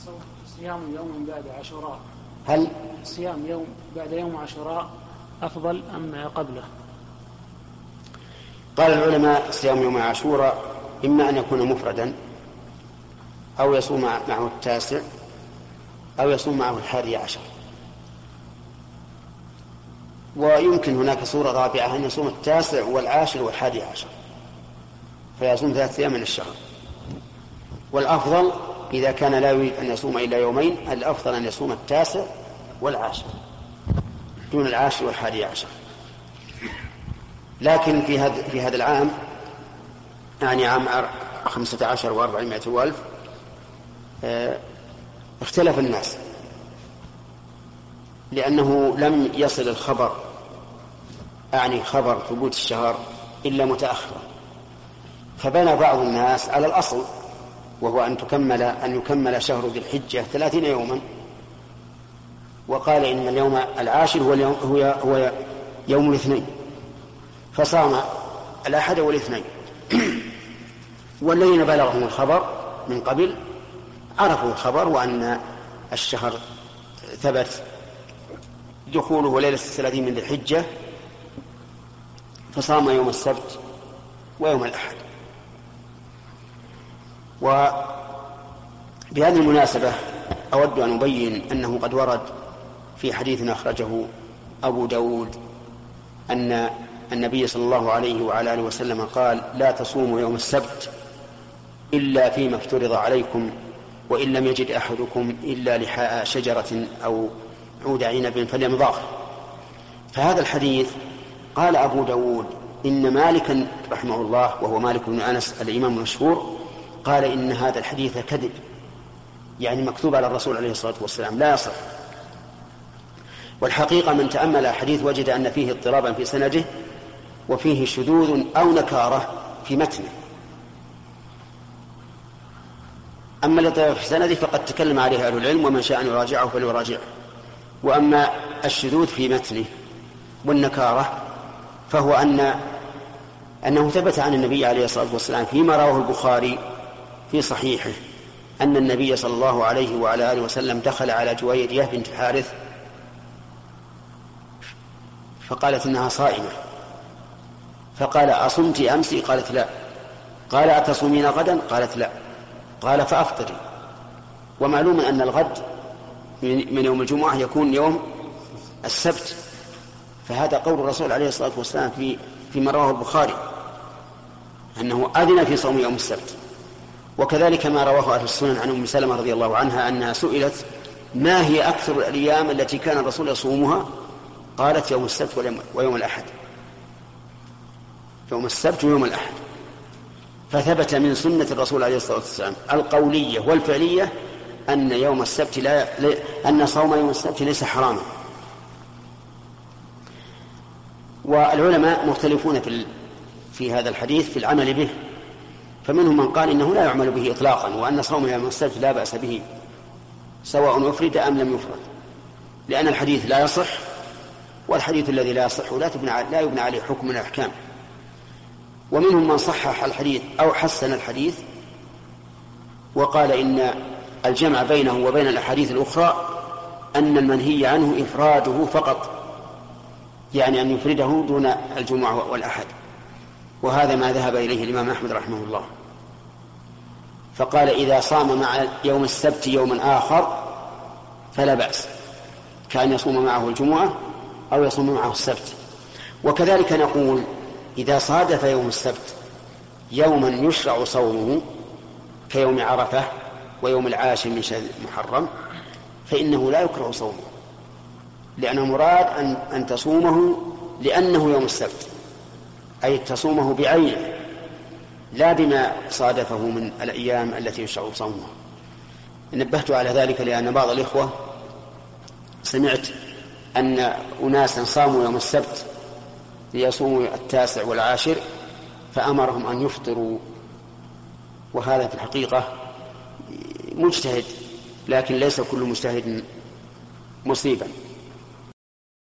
صيام يوم بعد عاشوراء، هل صيام يوم بعد يوم عاشوراء أفضل أم قبله؟ قال العلماء صيام يوم عاشوراء إما أن يكون مفردا أو يصوم معه التاسع أو يصوم معه 11، ويمكن هناك صورة رابعة أن يصوم التاسع والعاشر وال11، فيصوم 3 أيام من الشهر. والأفضل إذا كان لا يريد أن يصوم إلا يومين، الأفضل أن يصوم التاسع والعاشر دون العاشر وال11. لكن في هذا العام، يعني عام 15 و400 وألف، اختلف الناس، لأنه لم يصل الخبر، أعني خبر ثبوت الشهر، إلا متأخرا، فبنى بعض الناس على الأصل، وهو أن يكمل شهر ذي الحجة 30 يوما، وقال إن اليوم العاشر هو يوم الاثنين، فصام الأحد والاثنين. والذين بلغهم الخبر من قبل عرفوا الخبر وأن الشهر ثبت دخوله ليلة 30 من ذي الحجة، فصام يوم السبت ويوم الأحد. وبهذه المناسبة أود أن أبين أنه قد ورد في حديث أخرجه أبو داود أن النبي صلى الله عليه وعلى آله وسلم قال: لا تصوموا يوم السبت إلا فيما افترض عليكم، وإن لم يجد أحدكم إلا لحاء شجرة أو عود عنب فليمضغه. فهذا الحديث قال أبو داود إن مالكا رحمه الله، وهو مالك بن أنس الإمام المشهور، قال إن هذا الحديث كذب، يعني مكتوب على الرسول عليه الصلاة والسلام، لا يصح. والحقيقة من تأمل الحديث وجد أن فيه اضطرابا في سنده، وفيه شذوذ أو نكارة في متنه. أما الاضطراب في سنده فقد تكلم عليه أهل العلم، ومن شاء أن يراجعه فليراجعه. وأما الشذوذ في متنه والنكارة فهو أنه ثبت عن النبي عليه الصلاة والسلام فيما رواه البخاري في صحيحه أن النبي صلى الله عليه وعلى آله وسلم دخل على جويرية بنت الحارث فقالت إنها صائمة، فقال: أصمت أمسي؟ قالت: لا. قال: أتصومين غدا؟ قالت: لا. قال: فأفطري. ومعلوم أن الغد من يوم الجمعة يكون يوم السبت، فهذا قول الرسول عليه الصلاة والسلام فيما رواه البخاري أنه أذن في صوم يوم السبت. وكذلك ما رواه أهل السنن عن أم سلمة رضي الله عنها أنها سئلت: ما هي أكثر الأيام التي كان الرسول يصومها؟ قالت: يوم السبت ويوم الأحد، يوم السبت ويوم الأحد. فثبت من سنة الرسول عليه الصلاة والسلام القولية والفعلية أن يوم السبت أن صوم يوم السبت ليس حراما. والعلماء مختلفون في هذا الحديث في العمل به، فمنهم من قال إنه لا يعمل به إطلاقا، وأن صوم يوم السبت لا بأس به سواء أفرد أم لم يفرد، لأن الحديث لا يصح، والحديث الذي لا يصح لا يبنى عليه حكم من الأحكام. ومنهم من صحح الحديث أو حسن الحديث وقال إن الجمع بينه وبين الأحاديث الأخرى أن المنهي عنه إفراده فقط، يعني أن يفرده دون الجمعة والأحد. وهذا ما ذهب إليه الإمام أحمد رحمه الله، فقال: إذا صام مع يوم السبت يوما آخر فلا بأس، كأن يصوم معه الجمعة أو يصوم معه السبت. وكذلك نقول: إذا صادف يوم السبت يوما يشرع صومه كيوم عرفة ويوم العاشر من شهر محرم فإنه لا يكره صومه، لأن المراد أن تصومه لأنه يوم السبت، أي تصومه بعينه لا بما صادفه من الأيام التي يشرع صومها. نبهت على ذلك لأن بعض الإخوة سمعت أن أناسا صاموا يوم السبت ليصوموا التاسع والعاشر فأمرهم أن يفطروا، وهذا في الحقيقة مجتهد، لكن ليس كل مجتهد مصيبا.